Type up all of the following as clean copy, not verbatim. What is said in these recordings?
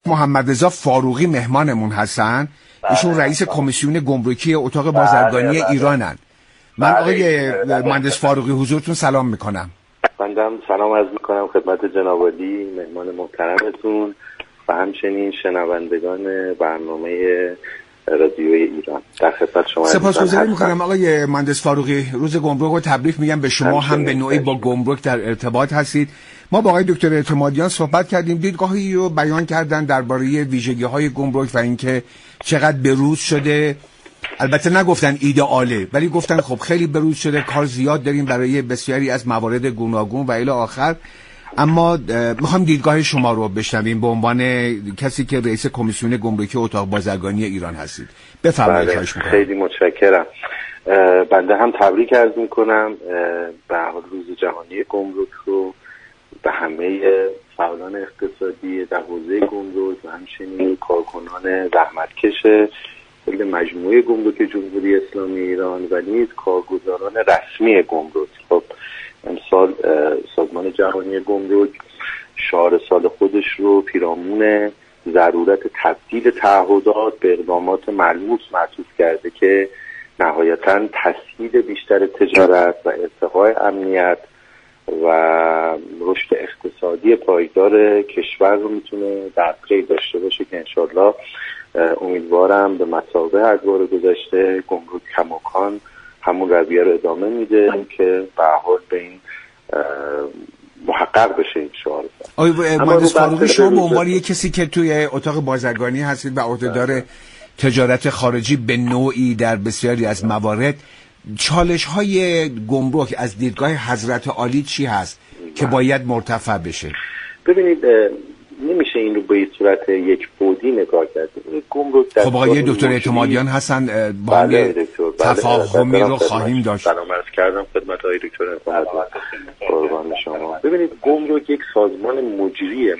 محمد رضا فاروقی مهمانمون هستن. ایشون رئیس کمیسیون گمرکی اتاق بازرگانی ایرانن. من آقای مهندس فاروقی حضورتون سلام میکنم. بندم سلام عرض میکنم خدمت جناب عالی مهمان محترمتون و همچنین شنوندگان برنامه رادیوی ایران. در خدمت شما سپاسگزاری میکنم آقای مهندس فاروقی. روز گمرک رو تبریک میگم به شما. هم به نوعی با گمرک در ارتباط هستید. ما با آقای دکتر اعتمادیان صحبت کردیم، دیدگاهی رو بیان کردن درباره ویژگی‌های گمرک و اینکه چقدر بروز شده. البته نگفتن ایدئاله، ولی گفتن خب خیلی بروز شده، کار زیاد داریم برای بسیاری از موارد گوناگون و الی آخر. اما میخوام دیدگاه شما رو بشنویم به عنوان کسی که رئیس کمیسیون گمرکی اتاق بازرگانی ایران هستید. بفرمایید. خواهش می‌کنم. خیلی متشکرم. بنده هم تبریک عرض می‌کنم به روز جهانی گمرک رو به همه فعالان اقتصادی در حوزه گمرک و همچنین کارکنان زحمتکش کل مجموعه گمرک جمهوری اسلامی ایران و نیز کارگزاران رسمی گمرک. خب امسال سازمان جهانی گمرک شعار سال خودش رو پیرامون ضرورت تبدیل تعهدات به اقدامات ملموس معطوف کرده که نهایتاً تسهیل بیشتر تجارت و ارتقای امنیت و رشد اقتصادی پایدار کشور رو میتونه در پی داشته باشه که انشالله امیدوارم به مثابه ادوار گذشته گمرک کماکان همون رویه رو ادامه میده که به حال به این محقق بشه این شعار. آقای مهندس فاروقی، شما به عنوان یک کسی که توی اتاق بازرگانی هستید و عهدهدار تجارت خارجی به نوعی در بسیاری از موارد، چالش های گمرک از دیدگاه حضرت عالی چی هست که باید مرتفع بشه؟ ببینید نمیشه این رو به این صورت یک بعدی نگاه کرد. گمرک خب آقای دکتر اعتمادیان هستن، با هم تفاهمی رو خواهیم داشت. سلام عرض کردم خدمت آقای دکتر اعتمادیان. قربان شما. ببینید گمرک یک سازمان مجری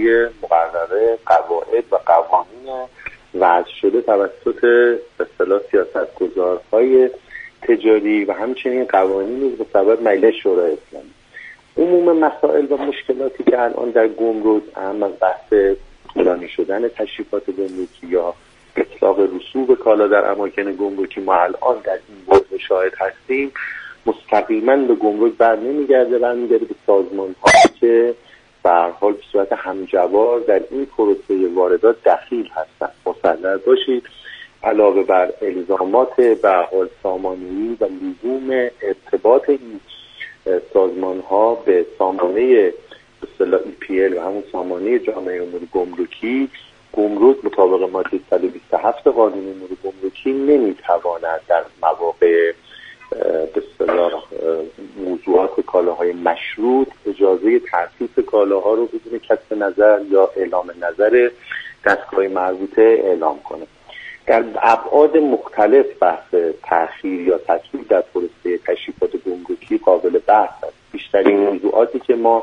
مقرره قواعد و قوانین وضع شده توسط به اصطلاح سیاستگزارهای تجاری و همچنین قوانین به سبب مجلس شورای اسلامی. عموم مسائل و مشکلاتی که الان در گمرک هم از بحث طولانی شدن تشریفات گمرکی یا اطلاق رسوب کالا در اماکن گمرکی ما الان در این بعد شاهد هستیم، مستقیما به گمرک برمیگرده به سازمان‌هایی که به هر حال به صورت همجوار در این پروسه واردات دخیل هستند. مسلح باشید علاوه بر الزامات به حال سامانه‌ای و لزوم ارتباط این سازمان‌ها به سامانه به اصطلاح EPL و همون سامانه جامعه امور گمرکی، گمرک مطابق ماده 127 قانون امور گمرکی نمیتواند در مواقع به اصطلاح موضوعات کالاهای مشروط اجازه ترخیص کالاها رو بدون کسب نظر یا اعلام نظر دستگاه مربوطه اعلام کنه. در ابعاد مختلف بحث تأخیر یا تسهیل در پروسه تشریفات گمرکی قابل بحث است. بیشترین موضوعاتی که ما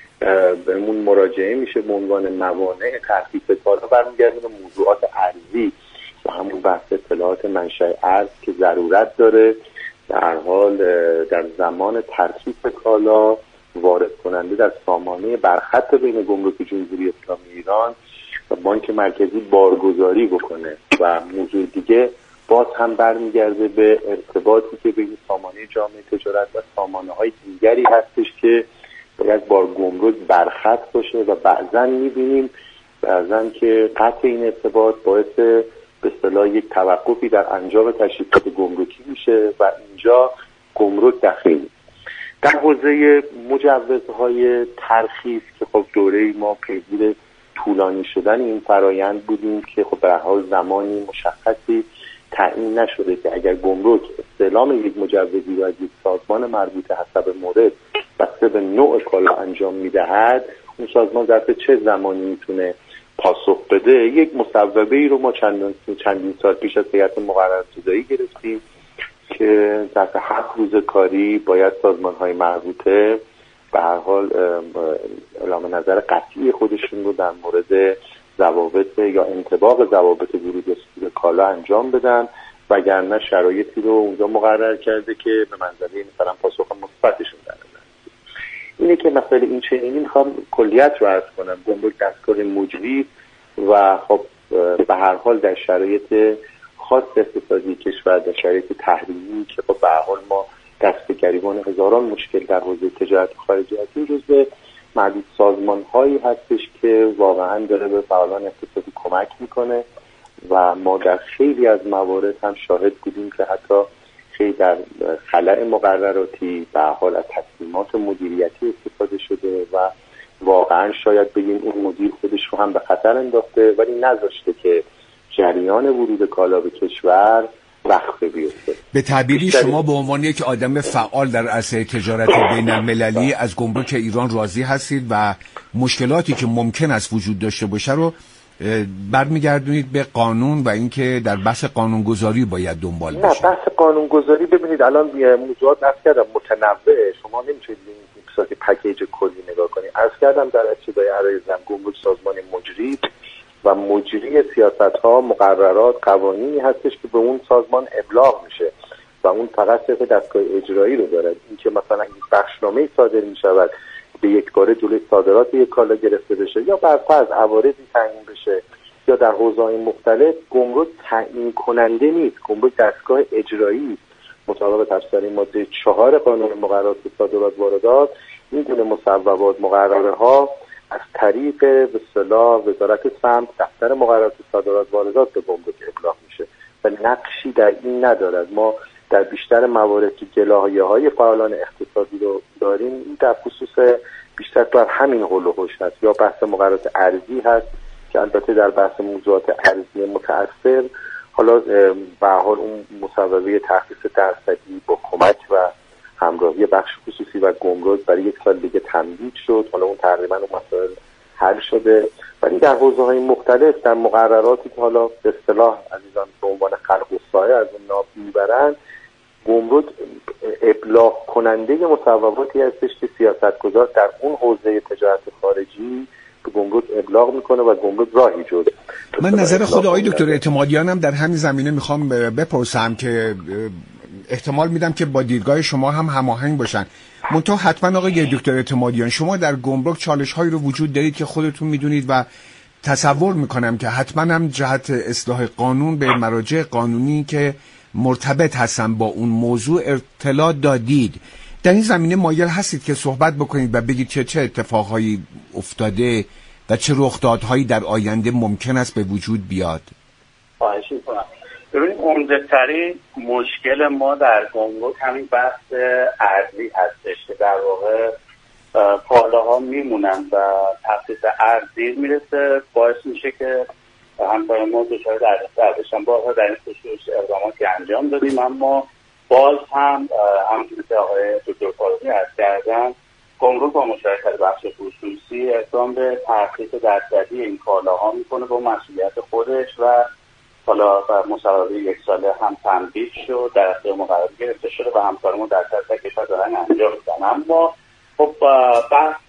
بهمون مراجعه میشه به عنوان موانع ترخیص کالا برمیگرده به موضوعات ارزی و همون بحث اطلاعات منشأ ارز که ضرورت داره در حال در زمان ترخیص کالا وارد کننده در سامانه برخط بین گمرک جمهوری اسلامی ایران و بانک مرکزی بارگذاری بکنه. و موضوع دیگه باز هم برمیگرده به ارتباطی که بین سامانه جامعه تجارت و سامانه‌های دیگری هستش که باید با گمرک برخط باشه و بعضن می‌بینیم که قطع این ارتباط باعث به اصطلاح یک توقفی در انجام تشریفات گمرکی میشه و اینجا گمرک دخیل. در حوزه مجوزهای ترخیص که خب دوره ما پیگیر طولانی شدن این فرایند بودیم که خب به هر حال زمانی مشخصی تعیین نشده که اگر گمرک استعلام یک مجوزی را از یک سازمان مربوطه حسب مورد بسته به نوع کالا انجام میدهد، اون سازمان ظرف چه زمانی میتونه پاسخ بده. یک مصوبه ای رو ما چندین سال پیش از هیئت مقررات ابتدایی گرفتیم که ظرف 7 روز کاری باید سازمان‌های مربوطه به هر حال اعلام نظر قطعی خودشون رو در مورد ضوابط یا انطباق ضوابط ورود و صدور کالا انجام بدن، وگرنه شرایطی رو اونجا مقرر کرده که به منزله مثلا پاسخ مثبتشون در نظر اینه که مسئله این چنینی میخوام کلیت رو عرض کنم. گمرک دستگاه مجری و خب به هر حال در شرایط خاص اقتصادی کشور، در شرایط تحریمی که خب به هر حال ما دست به گریبان هزاران مشکل در حوزه تجارت خارجی هستیم، جزو معدود سازمان‌هایی هستش که واقعا داره به فعالان اقتصادی کمک میکنه و ما در خیلی از موارد هم شاهد بودیم که حتی خیلی در خلأ مقرراتی به حال از تصمیمات مدیریتی استفاده شده و واقعا شاید بگیم اون مدیر خودش رو هم به خطر انداخته ولی نذاشته که جریان ورود کالا به کشور وقفه بیفته. به تعبیری شما به عنوان یک آدم فعال در عرصه تجارت بین المللی از گمرک ایران راضی هستید و مشکلاتی که ممکن است وجود داشته باشه رو برمیگردونید به قانون و اینکه در بحث قانونگذاری باید دنبال بشه. نه، بحث قانونگذاری ببینید الان موضوعات عرض کردم متنوعه، شما نمیتونید این صورت پکیج کلی نگاه کنید. عرض کردم در ابتدای عرایزم گمرک سازمان مجری و مجری سیاست‌ها، مقررات، قوانینی هستش که به اون سازمان ابلاغ میشه و اون فقط صرف دستگاه اجرایی رو داره. اینکه مثلا یک بخشنامه‌ای صادر میشود به یک باره جلوی صادرات یک کالا گرفته بشه یا بر فرض عوارضی تعیین بشه یا در حوزه‌های مختلف، گمرک تعیین کننده نیست، گمرک دستگاه اجرایی است. مطابق تفسیر ماده 4 قانون مقررات صادرات واردات این گونه مصوبات، مقرره‌ها از طریق به اصطلاح وزارت سمت دفتر مقررات صادرات واردات به گمرک ابلاغ میشه و نقشی در این ندارد. ما در بیشتر موارد که گلایه‌های فعالان اقتصادی رو داریم در خصوص بیشتر بر همین حول و حوش هست، یا بحث مقررات ارزی هست که البته در بحث موضوعات ارزی متأثر حالا به حال اون مصوبه تخفیف درصدی با کمک و همراهی بخش خصوصی و گمرک برای یک سال دیگه تمدید شد. حالا اون تقریبا اون مسائل حل شده، ولی در حوزه‌های مختلف در مقرراتی که حالا به اصطلاح عزیزان به عنوان خلق و سایه از اون نام میبرن، گمرک ابلاغ کننده مصوباتی هستش که سیاستگزار در اون حوزه تجارت خارجی به گمرک ابلاغ میکنه و گمرک راهی جز. من نظر خود آقای دکتر اعتمادیانم در همین زمینه میخوام بپرسم که احتمال میدم که با دیدگاه شما هم هماهنگ باشن. منتها حتما آقای دکتر اعتمادیان شما در گمرک چالش‌هایی رو وجود دارید که خودتون میدونید و تصور میکنم که حتما هم جهت اصلاح قانون به مراجع قانونی که مرتبط هستن با اون موضوع اطلاع دادید. در این زمینه مایل هستید که صحبت بکنید و بگید چه اتفاقهایی افتاده و چه رخدادهایی در آینده ممکن است به وجود بیاد؟ خواهش می‌کنم. ببینید عمده‌ترین مشکل ما در گمرک همین بحث ارزی هستش که در واقع کالاها میمونن و تخصیص ارز دیر میرسه، باعث میشه که همکار ما دچار دردسر بشن. بارها در این خصوص اقداماتی انجام دادیم، اما باز هم همونطور که آقای دکتر فاروقی عرض کردن، گمرک با مشارکت بخش خصوصی اقدام به تخفیف درصدی این کالاها میکنه با مسئولیت خودش و حالا مصوبه یک ساله هم تمدید شد، در اختیار ما قرار گرفته شده و همکار ما در سطح کشور دارن انجام میدن. اما خب بحث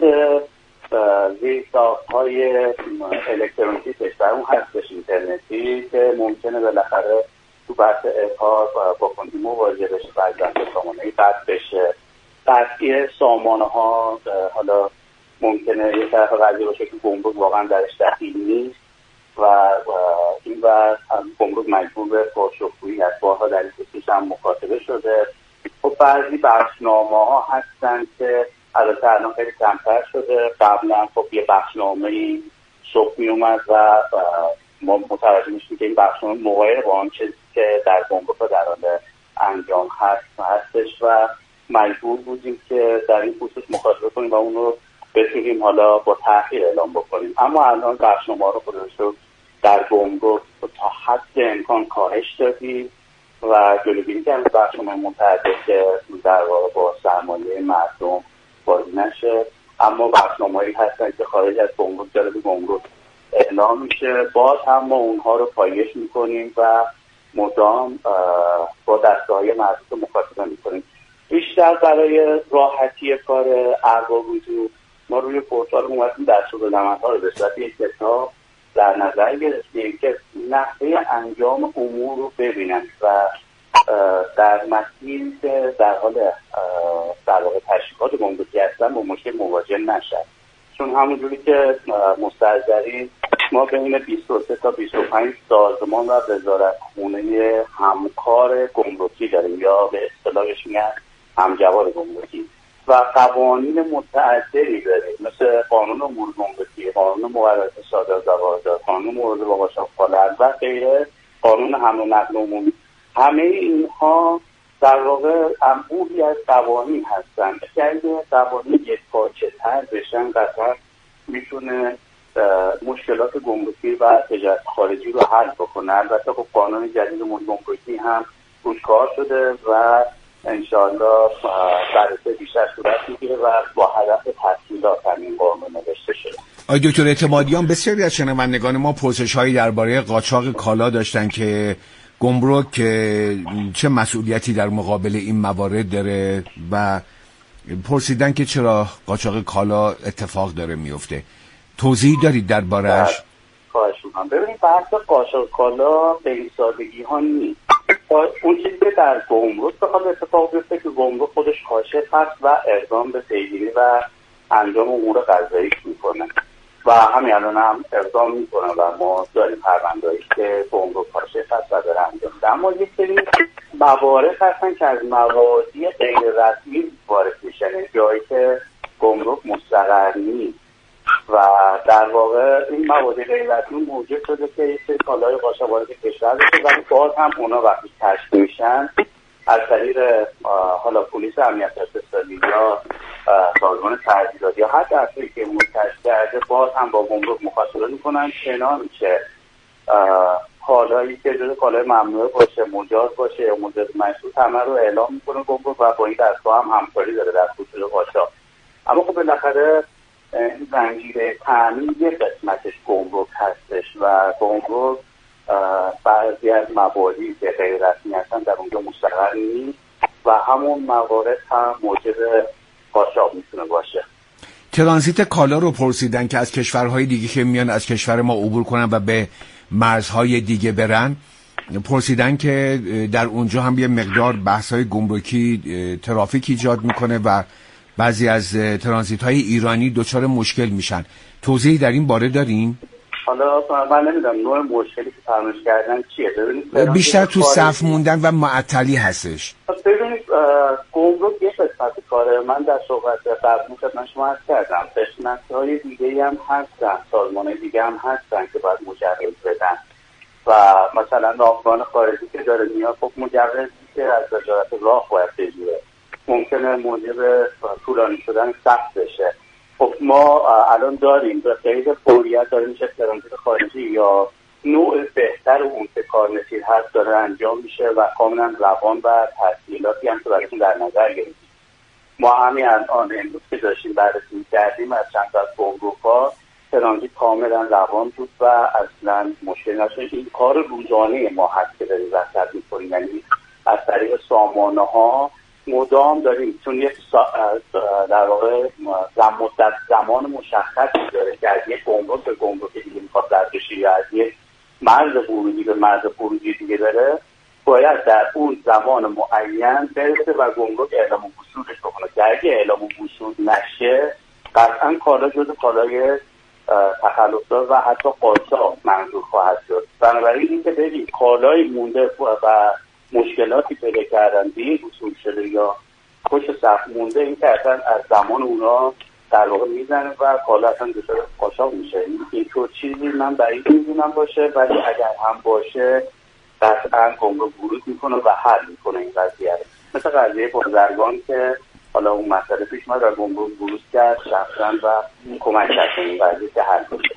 زیرساخت‌های الکترونیکی کشور اون هستش، اینترنتی، که ممکنه بالاخره تو بحث اظهار با کندی مواجه بشه، بعضا به سامانه‌ای قطع بشه، قطعی سامانه‌ها. حالا ممکنه یه طرف قضیه باشه که گمرک واقعا درش دخیل نیست و این و گمرک مجبور به پاسخگویی از بارها در این خصوص هم مکاتبه شده. خب بعضی بخشنامه‌ها هستن که البته الان خیلی کمتر شده، قبلا خب یه بخشنامه‌ای صبح می اومد و ما متوجه میشیم که این بخشنامه مغایر با آن چیزی که در گمرک در حال انجام هستش و مجبور بودیم که در این خصوص مکاتبه کنیم و اون رو بتونیم حالا با تأخیر اعلام بکنیم. اما الان بخشنامه‌ها رو خودش در گمرک تا حد امکان کاهش دادیم و جلوگیری کردیم بخشنامه متعدد که در واقع با سرمایه مردم بازی نشه. اما بخشنامه‌هایی هستن که خارج از گمرک داره به گمرک اعلام میشه، باز هم ما اونها رو پایش میکنیم و مدام با دستگاه‌های مربوطه مکاتبه میکنیم. بیشتر برای راحتی کار ارباب حضور ما روی پورتال اومدیم دستورالعمل‌ها رو به صورت یک کتاب در نظر گرفتیم که نحوه انجام امور رو ببینن و در مسیری که در حال در واقع تشریفات گمرکی هستن با مشکل مواجه نشد. چون همونجوری که مستحضرین ما بین 23 تا 25 سازمان و وزارتخونه همکار گمرکی داریم یا به اصطلاحش میگن همجوار گمرکی و قوانین متعددی داریم مثل قانون امور گمرکی، قانون مقررات صادرات و واردات، قانون مورد با قاچاق کالا و غیره، قانون حمل و نقل عمومی. همه اینها در واقع انبوهی از قوانین هستند که اگه قوانین یکپارچه‌تر بشن قطعا میتونه مشکلات گمرکی و تجارت خارجی رو حل بکنه. البته خب قانون جدید امور گمرکی هم روش کار شده و انشاءالله بررسی بیشتر صورت میگیره و با هدف تسهیلات همین قانون نوشته شده. آقای دکتر اعتمادیان، بسیاری از شنوندگان ما پرسش‌هایی درباره قاچاق کالا داشتن که گمرک چه مسئولیتی در مقابل این موارد داره و پرسیدن که چرا قاچاق کالا اتفاق داره میفته. توضیح دارید درباره‌اش؟ خواهش می‌کنم. ببینید بحث قاچاق کالا به این سادگی ها نیست. اون چیزی که در گمرک بخواد اتفاق بیفته که گمرک خودش کاشف هست و اقدام به پیگیری و انجام امور قضایی میکنه و همین الان هم اقدام میکنه و ما داریم پرونده‌ای که گمرک کاشف هست و داره انجام میده. اما یک سری موارد هستن که از موادی غیر رسمی وارد میشن، جایی که گمرک مستقر نیست و در واقع این مواد غیر رسمی موجب شده که یک سری کالای قاچاق وارد کشور بشه ولی باز هم اونا وقتی کشف میشن از طریق حالا پلیس امنیت اقتصادی یا سازمان تحصیلات یا حتی افرادی که امور کشف کرده باز هم با گمرک مخاطره میکنن چنانچه کالایی که جزو کالای ممنوعه باشه، مجاز باشه یا مجاز مشروط همه رو اعلام میکنه گمرک و با این دستگاه هم همکاری داره در خصوص قاچاق. اما خب بالاخره این زنجیره تامین یک قسمتش گمرک هستش و گمرک بعضی از مواردی که غیر رسمی هستن در اونجا مستقر نیست و همون موارد هم موجب قاچاق میتونه باشه. ترانزیت کالا رو پرسیدن که از کشورهای دیگه که میان از کشور ما عبور کنن و به مرزهای دیگه برن، پرسیدن که در اونجا هم یه مقدار بحث‌های گمرکی ترافیک ایجاد میکنه و بعضی از ترانزیت‌های ایرانی دچار مشکل میشن. توضیحی در این باره دارین؟ حالا من نمیدونم نوع مشکلی که فرمایش کردن چیه. ببینید بیشتر تو صف موندن و معطلی هستش. ببینید گمرک یه قسمت کاره. من در صحبت قبلی خدمت شما عرض کردم قسمت‌های دیگه‌ای هم هستن، سازمان‌های دیگه هم هستن که باید مجوز بدن و مثلا راهبان خارجی که داره میاد خب مجوزی که از وزارت راه باید بگیره ممکنه موجب طولانی شدن صف بشه. خب ما الان داریم به قید فوریت داریم چه ترانزیت خارجی یا نوع بهتر اون که کارنشین هست داره انجام میشه و کاملا روان و تسهیلاتی هم که برایشون در نظر گرفتیم. ما همین الان امروز که داشتیم بررسی کردیم از چند تا از گمرک‌ها ترانزیت کاملا روان بود و اصلا مشکل نشد. این کار روزانه ما هست که داریم وسط می‌کنیم، یعنی از طریق سامانه‌ها مدام داریم چون یک در واقع مدت زمان مشخصی داره که از یک گمرک به گمرک دیگه میخواد رد بشه یا از یک مرز ورودی به مرز خروجی دیگه داره باید در اون زمان معین برسه و گمرک اعلام وصولش بکنه که اگه اعلام وصول نشه قطعا کالا جزو کالای تخلف‌دار و حتی قاچاق منظور خواهد شد. بنابراین این که ببین کالای مونده و مشکلاتی پیدا کردن دیر وصول شده یا پشت صف مونده این که اصلا از زمان اونا در واقع میزنه و کالا اصلا دچار قاچاق میشه. اینطور چیزی من بعید میدونم باشه ولی اگر هم باشه قطعا گمرک ورود میکنه و حل میکنه این قضیه رو. مثل قضیه بازرگان که حالا اون مسئله پیش اومد و گمرک ورود کرد شخصا و کمک کرد این قضیه که حل بشه.